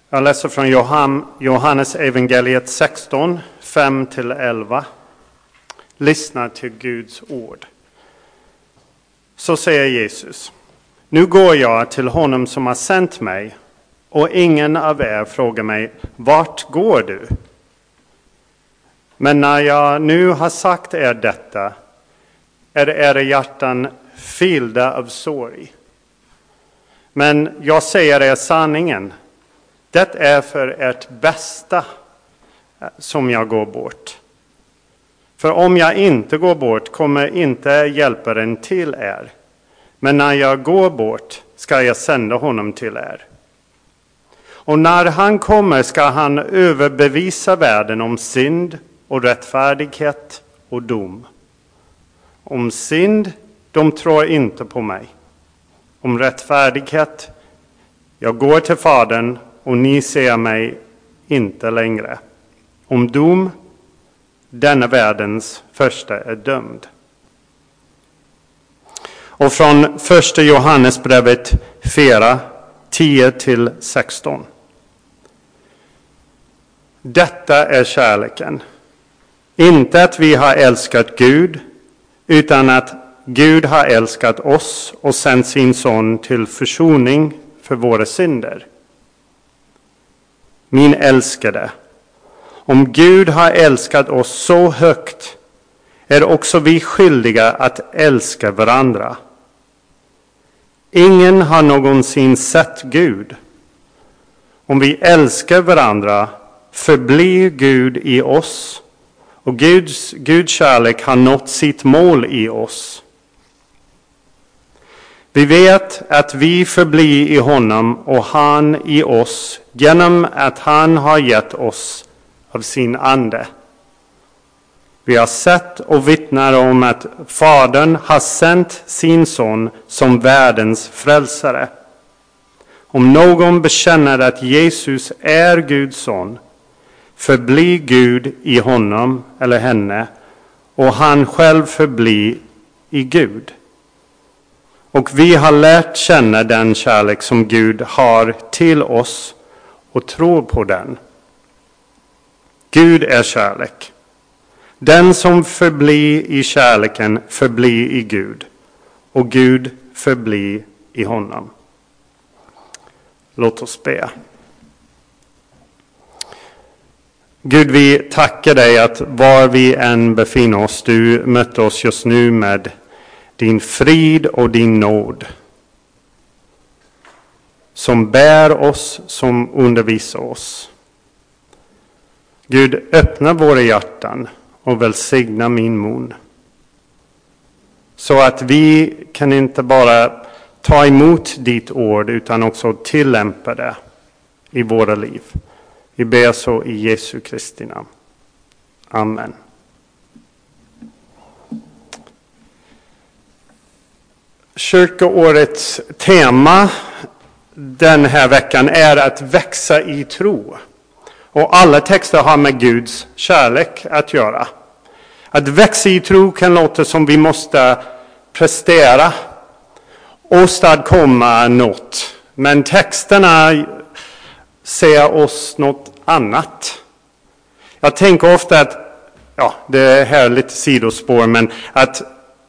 Jag läser från Johannes evangeliet 16, 5-11. Lyssna till Guds ord. Så säger Jesus: Nu går jag till honom som har sänt mig, och ingen av er frågar mig, vart går du? Men när jag nu har sagt er detta, är era hjärtan fyllda av sorg. Men jag säger er sanningen. Det är för ert bästa som jag går bort. För om jag inte går bort kommer inte hjälparen till er. Men när jag går bort ska jag sända honom till er. Och när han kommer ska han överbevisa världen om synd och rättfärdighet och dom. Om synd, de tror inte på mig. Om rättfärdighet, jag går till Fadern och ni ser mig inte längre. Om dom, denna världens första är dömd. Och från första Johannesbrevet 4, 10-16. Detta är kärleken. Inte att vi har älskat Gud, utan att Gud har älskat oss och sänt sin son till försoning för våra synder. Min älskade, om Gud har älskat oss så högt är också vi skyldiga att älska varandra. Ingen har någonsin sett Gud. Om vi älskar varandra förblir Gud i oss, och Guds kärlek har nått sitt mål i oss. Vi vet att vi förblir i honom och han i oss genom att han har gett oss av sin ande. Vi har sett och vittnar om att Fadern har sänt sin son som världens frälsare. Om någon bekänner att Jesus är Guds son, förblir Gud i honom eller henne, och han själv förblir i Gud. Och vi har lärt känna den kärlek som Gud har till oss och tror på den. Gud är kärlek. Den som förblir i kärleken förblir i Gud, och Gud förblir i honom. Låt oss be. Gud, vi tackar dig att var vi än befinner oss, du möter oss just nu med din frid och din nåd. Som bär oss, som undervisar oss. Gud, öppna våra hjärtan och välsigna min mun. Så att vi kan inte bara ta emot ditt ord utan också tillämpa det i våra liv. Vi ber så i Jesu Kristi namn. Amen. Kyrkoårets tema den här veckan är att växa i tro. Och alla texter har med Guds kärlek att göra. Att växa i tro kan låta som vi måste prestera, åstadkomma något. Men texterna säger oss något annat. Jag tänker ofta att, det här är lite sidospår, men att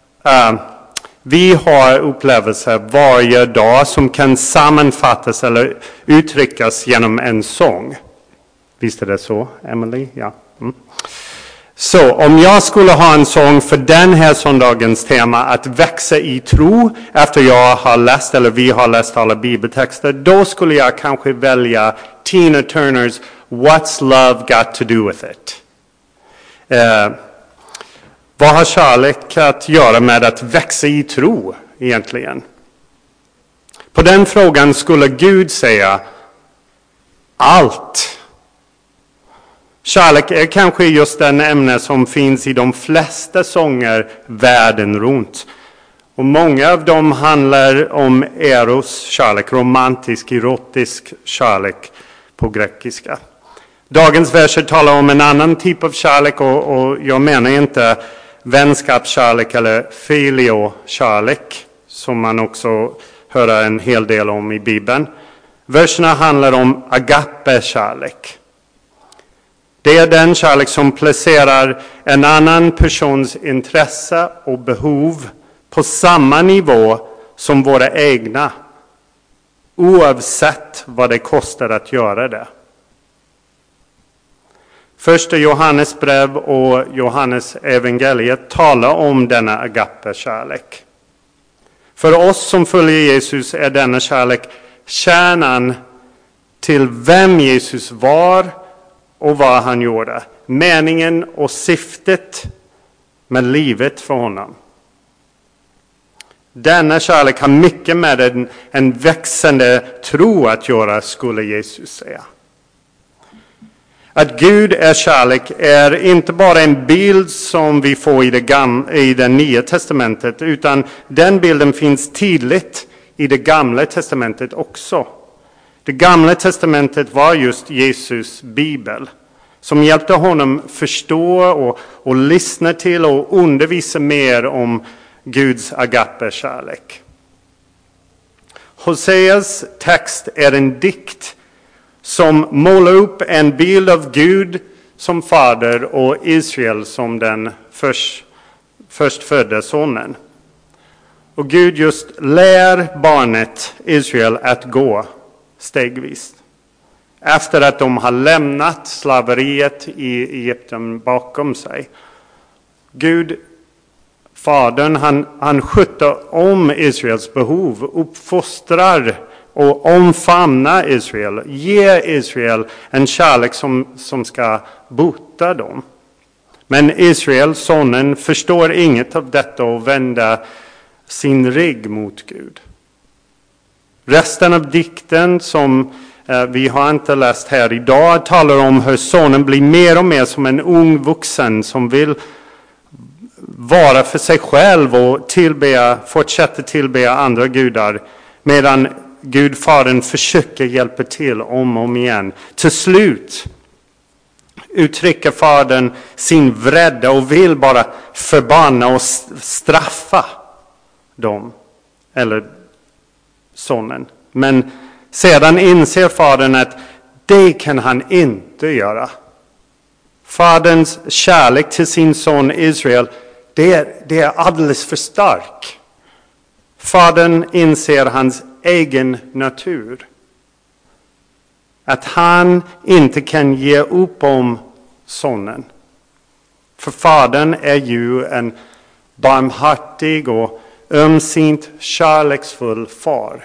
vi har upplevelser varje dag som kan sammanfattas eller uttryckas genom en sång. Visst är det så, Emily? Ja. Så om jag skulle ha en sång för den här söndagens tema, att växa i tro, efter jag har läst eller vi har läst alla bibeltexter, då skulle jag kanske välja Tina Turners What's Love Got to Do With It? Vad har kärlek att göra med att växa i tro egentligen? På den frågan skulle Gud säga allt. Kärlek är kanske just den ämne som finns i de flesta sånger världen runt. Och många av dem handlar om eros kärlek, romantisk, erotisk kärlek på grekiska. Dagens verser talar om en annan typ av kärlek, och jag menar inte vänskapskärlek eller filiokärlek som man också hör en hel del om i Bibeln. Verserna handlar om agape-kärlek. Det är den kärlek som placerar en annan persons intresse och behov på samma nivå som våra egna, oavsett vad det kostar att göra det. Första Johannes brev och Johannes evangeliet talar om denna agape-kärlek. För oss som följer Jesus är denna kärlek kärnan till vem Jesus var och vad han gjorde. Meningen och syftet med livet för honom. Denna kärlek har mycket med en växande tro att göra, skulle Jesus säga. Att Gud är kärlek är inte bara en bild som vi får i det nya testamentet, utan den bilden finns tydligt i det gamla testamentet också. Det gamla testamentet var just Jesus bibel, som hjälpte honom förstå och lyssna till och undervisa mer om Guds agape-kärlek. Hoseas text är en dikt som målar upp en bild av Gud som fader och Israel som den förstfödda sonen. Och Gud just lär barnet Israel att gå stegvis. Efter att de har lämnat slaveriet i Egypten bakom sig. Gud, fadern, han sköter om Israels behov, uppfostrar och omfamnar Israel. Ger Israel en kärlek som ska bota dem. Men Israel, sonen, förstår inget av detta och vänder sin rygg mot Gud. Resten av dikten som vi har inte läst här idag talar om hur sonen blir mer och mer som en ung vuxen som vill vara för sig själv och fortsätta tillbe andra gudar, medan Gudfadern försöker hjälpa till om och om igen. Till slut uttrycker fadern sin vrede och vill bara förbanna och straffa dem, eller sonen. Men sedan inser fadern att det kan han inte göra. Faderns kärlek till sin son Israel, det är alldeles för stark. Fadern inser hans egen natur. Att han inte kan ge upp om sonen. För fadern är ju en barmhärtig och ömsint kärleksfull far.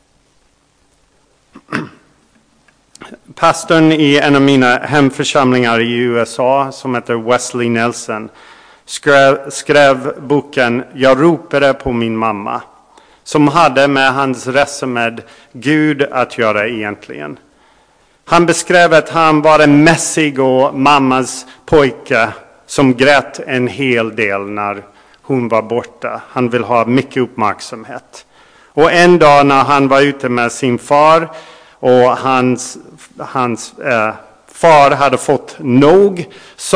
Pastorn i en av mina hemförsamlingar i USA som heter Wesley Nelson skrev boken Jag ropade på min mamma, som hade med hans resa med Gud att göra egentligen. Han beskrev att han var en mässig och mammas pojke som grät en hel del när hon var borta. Han vill ha mycket uppmärksamhet. Och en dag när han var ute med sin far och hans far hade fått nog,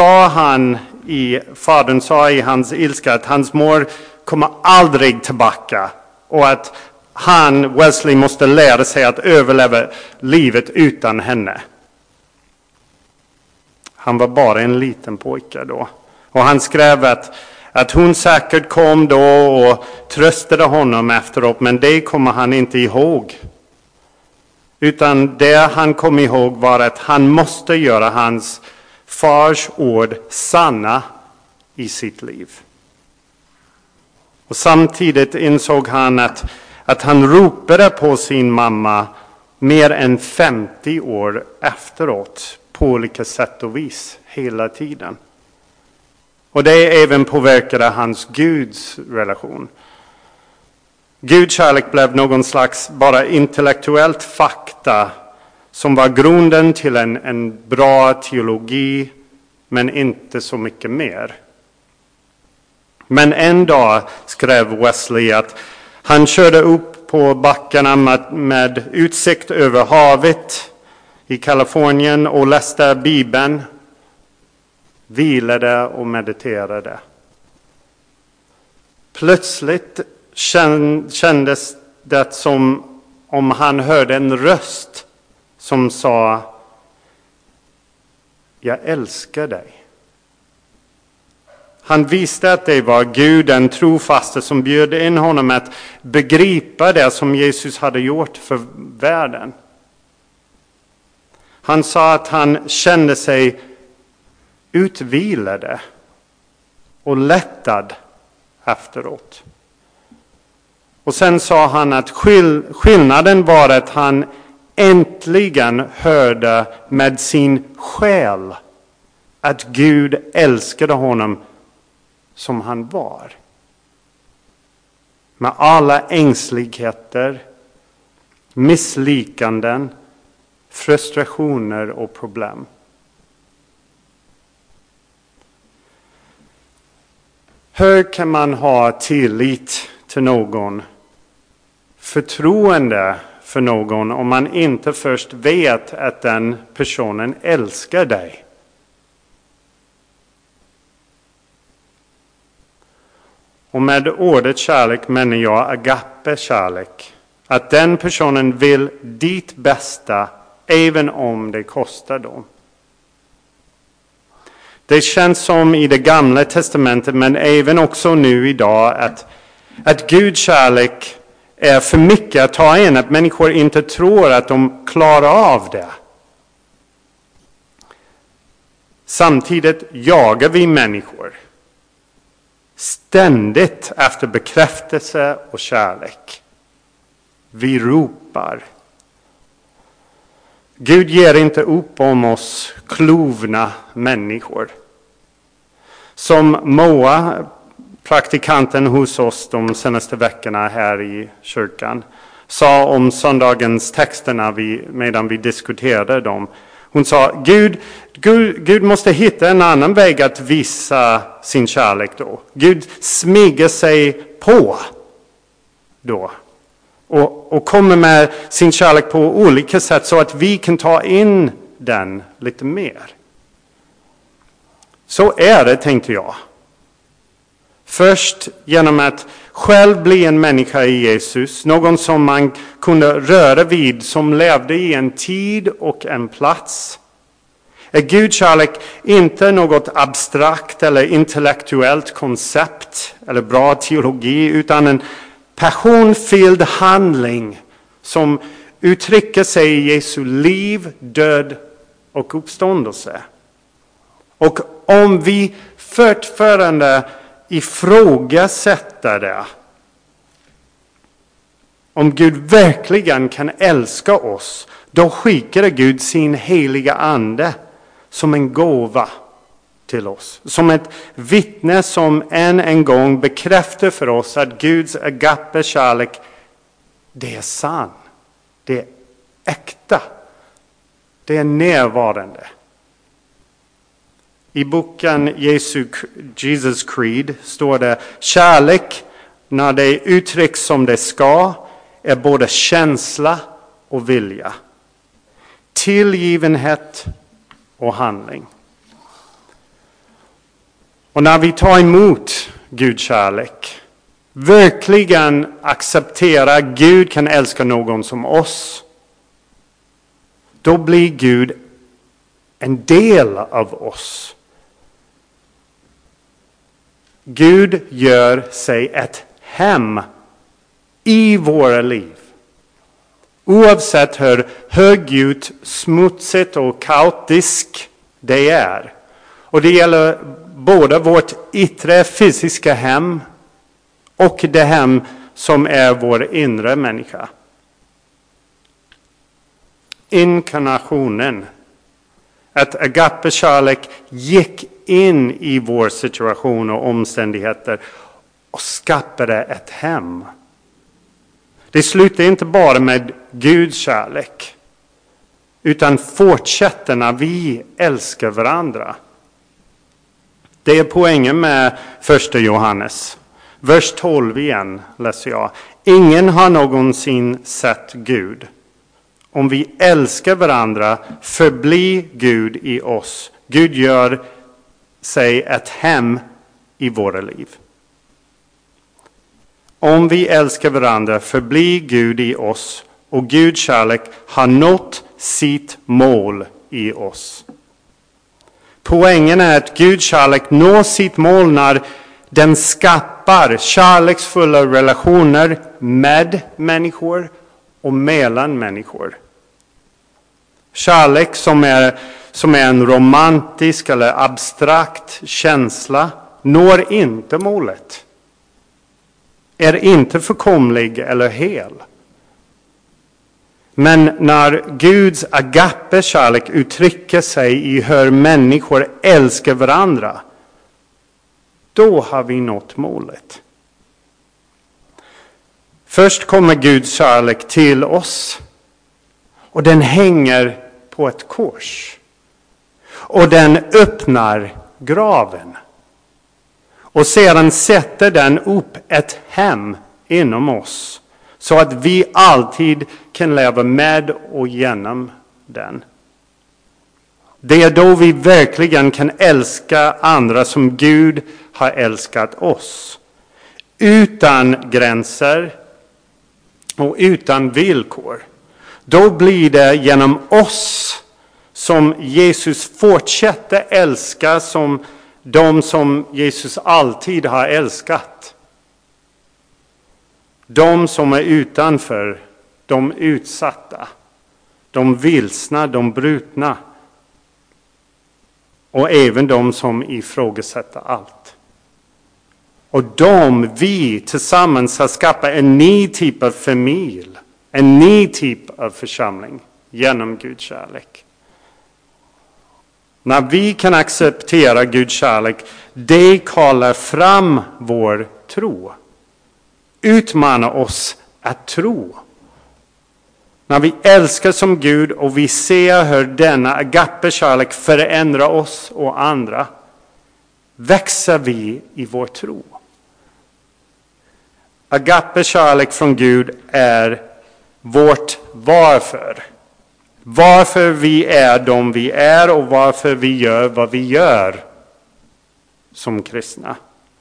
fadern sa i hans ilska att hans mor kommer aldrig tillbaka och att Wesley måste lära sig att överleva livet utan henne. Han var bara en liten pojke då. Och han skrev att hon säkert kom då och tröstade honom efteråt, men det kommer han inte ihåg. Utan det han kom ihåg var att han måste göra hans fars ord sanna i sitt liv. Och samtidigt insåg han att han ropade på sin mamma mer än 50 år efteråt på olika sätt och vis hela tiden. Och det även påverkade hans Guds relation. Guds kärlek blev någon slags bara intellektuellt fakta som var grunden till en bra teologi, men inte så mycket mer. Men en dag skrev Wesley att han körde upp på backarna med utsikt över havet i Kalifornien och läste Bibeln, vilade och mediterade. Plötsligt kändes det som om han hörde en röst som sa: jag älskar dig. Han visste att det var Gud, den trofaste, som bjöd in honom att begripa det som Jesus hade gjort för världen. Han sa att han kände sig utvilade och lättad efteråt. Och sen sa han att skillnaden var att han äntligen hörde med sin själ att Gud älskade honom som han var. Med alla ängsligheter, misslyckanden, frustrationer och problem. Hur kan man ha tillit till någon, förtroende för någon, om man inte först vet att den personen älskar dig? Och med ordet kärlek menar jag agape-kärlek. Att den personen vill ditt bästa även om det kostar dem. Det känns som i det gamla testamentet, men även också nu idag, att Guds kärlek är för mycket att ta in. Att människor inte tror att de klarar av det. Samtidigt jagar vi människor ständigt efter bekräftelse och kärlek. Vi ropar. Gud ger inte upp om oss kluvna människor. Som Moa, praktikanten hos oss de senaste veckorna här i kyrkan, sa om söndagens texterna medan vi diskuterade dem. Hon sa, Gud måste hitta en annan väg att visa sin kärlek då. Gud smyger sig på då. Och kommer med sin kärlek på olika sätt så att vi kan ta in den lite mer. Så är det, tänkte jag. Först genom att själv bli en människa i Jesus. Någon som man kunde röra vid, som levde i en tid och en plats. Är Guds kärlek inte något abstrakt eller intellektuellt koncept eller bra teologi, utan en passionfylld handling som uttrycker sig i Jesu liv, död och uppståndelse. Och om vi fortfarande ifrågasätter det, om Gud verkligen kan älska oss, då skickar Gud sin heliga ande som en gåva till oss. Som ett vittne som en gång bekräftar för oss att Guds agape-kärlek, det är sann. Det är äkta. Det är närvarande. I boken Jesus Creed står det: kärlek, när det uttrycks som det ska, är både känsla och vilja. Tillgivenhet och handling. Och när vi tar emot Guds kärlek, verkligen acceptera Gud kan älska någon som oss, då blir Gud en del av oss. Gud gör sig ett hem i våra liv. Oavsett hur högljutt, smutsigt och kaotiskt det är. Och det gäller både vårt yttre fysiska hem och det hem som är vår inre människa. Inkarnationen, att agape-kärlek gick in i vår situation och omständigheter och skapade ett hem. Det slutar inte bara med Guds kärlek, utan fortsätter när vi älskar varandra. Det är poängen med 1 Johannes. Vers 12 igen läser jag. Ingen har någonsin sett Gud. Om vi älskar varandra förblir Gud i oss. Gud gör sig ett hem i våra liv. Om vi älskar varandra förblir Gud i oss och Guds kärlek har nått sitt mål i oss. Poängen är att Guds kärlek når sitt mål när den skapar kärleksfulla relationer med människor och mellan människor. Kärlek som är en romantisk eller abstrakt känsla når inte målet. Är inte förkomlig eller hel. Men när Guds agape-kärlek uttrycker sig i hur människor älskar varandra, då har vi nått målet. Först kommer Guds kärlek till oss. Och den hänger på ett kors. Och den öppnar graven. Och sedan sätter den upp ett hem inom oss. Så att vi alltid kan leva med och genom den. Det är då vi verkligen kan älska andra som Gud har älskat oss. Utan gränser och utan villkor. Då blir det genom oss som Jesus fortsätter älska som de som Jesus alltid har älskat. De som är utanför, de utsatta, de vilsna, de brutna. Och även de som ifrågasätter allt. Och vi tillsammans har skapat en ny typ av familj. En ny typ av församling genom Guds kärlek. När vi kan acceptera Guds kärlek, det kallar fram vår tro. Utmanar oss att tro. När vi älskar som Gud och vi ser hur denna agape-kärlek förändrar oss och andra, växer vi i vår tro. Agape-kärlek från Gud är vårt varför. Varför vi är de vi är och varför vi gör vad vi gör som kristna.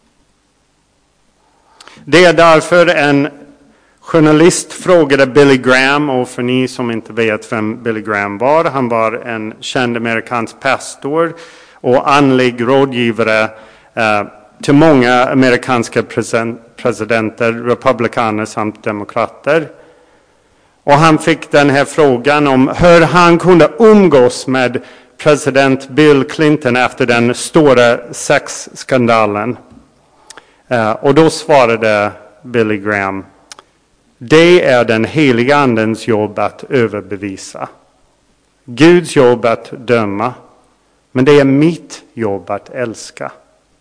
Det är därför en journalist frågade Billy Graham, och för ni som inte vet vem Billy Graham var, han var en känd amerikansk pastor och andlig rådgivare till många amerikanska presidenter, republikaner samt demokrater. Och han fick den här frågan om hur han kunde umgås med president Bill Clinton efter den stora sexskandalen. Och då svarade Billy Graham: det är den heliga andens jobb att överbevisa. Guds jobb att döma. Men det är mitt jobb att älska.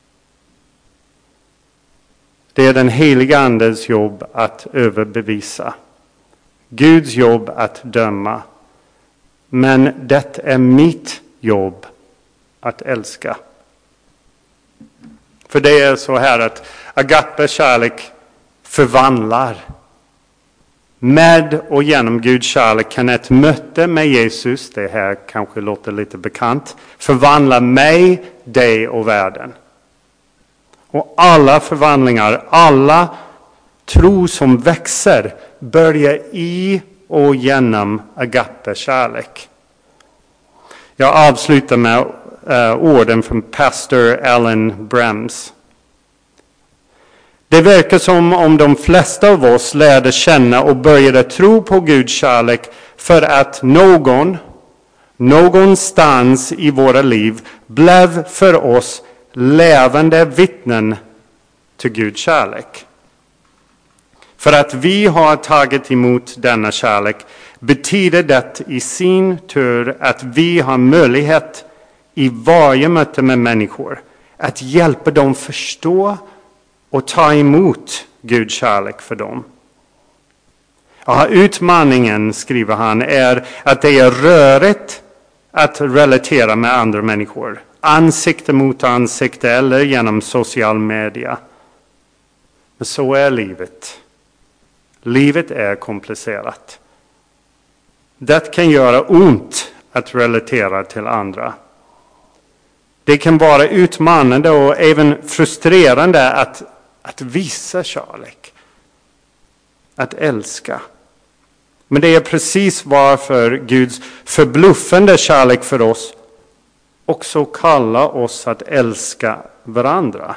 Det är den heliga andens jobb att överbevisa. Guds jobb att döma. Men det är mitt jobb att älska. För det är så här att agape-kärlek förvandlar. Med och genom Guds kärlek kan ett möte med Jesus, det här kanske låter lite bekant, förvandla mig, dig och världen. Och alla förvandlingar, alla tro som växer börjar i och genom agape-kärlek. Jag avslutar med orden från pastor Alan Brems. Det verkar som om de flesta av oss lärde känna och började tro på Guds kärlek för att någonstans i våra liv blev för oss levande vittnen till Guds kärlek. För att vi har tagit emot denna kärlek betyder det i sin tur att vi har möjlighet i varje möte med människor att hjälpa dem förstå och ta emot Guds kärlek för dem. Ja, utmaningen, skriver han, är att det är rörigt att relatera med andra människor. Ansikte mot ansikte eller genom social media. Men så är livet. Livet är komplicerat. Det kan göra ont att relatera till andra. Det kan vara utmanande och även frustrerande att visa kärlek. Att älska. Men det är precis varför Guds förbluffande kärlek för oss också kallar oss att älska varandra.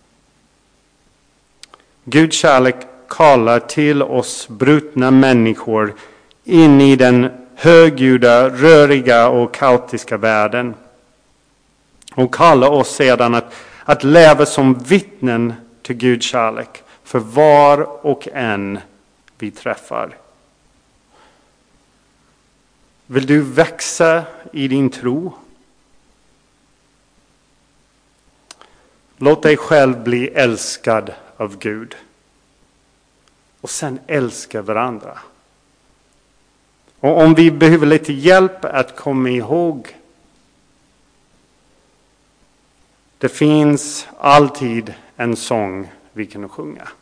Guds kärlek kallar till oss brutna människor in i den högljudda, röriga och kaotiska världen. Och kallar oss sedan att leva som vittnen till Guds kärlek för var och en vi träffar. Vill du växa i din tro? Låt dig själv bli älskad av Gud. Och sen älska varandra. Och om vi behöver lite hjälp att komma ihåg. Det finns alltid en sång vi kan sjunga.